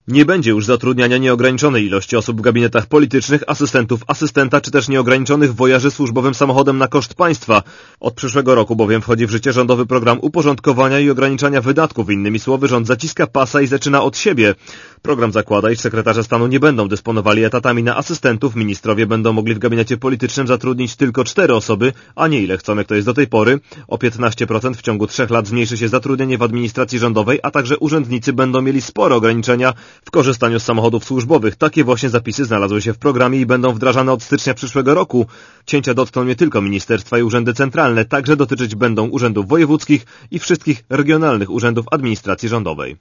Nie będzie już zatrudniania nieograniczonej ilości osób w gabinetach politycznych, asystentów, asystenta czy też nieograniczonych wojaży służbowym samochodem na koszt państwa. Od przyszłego roku bowiem wchodzi w życie rządowy program uporządkowania i ograniczania wydatków. Innymi słowy, rząd zaciska pasa i zaczyna od siebie. Program zakłada, iż sekretarze stanu nie będą dysponowali etatami na asystentów. Ministrowie będą mogli w gabinecie politycznym zatrudnić tylko 4 osoby, a nie ile chcą, jak to jest do tej pory. O 15% w ciągu 3 lat zmniejszy się zatrudnienie w administracji rządowej, a także urzędnicy będą mieli spore ograniczenia w korzystaniu z samochodów służbowych. Takie właśnie zapisy znalazły się w programie i będą wdrażane od stycznia przyszłego roku. Cięcia dotkną nie tylko ministerstwa i urzędy centralne, także dotyczyć będą urzędów wojewódzkich i wszystkich regionalnych urzędów administracji rządowej.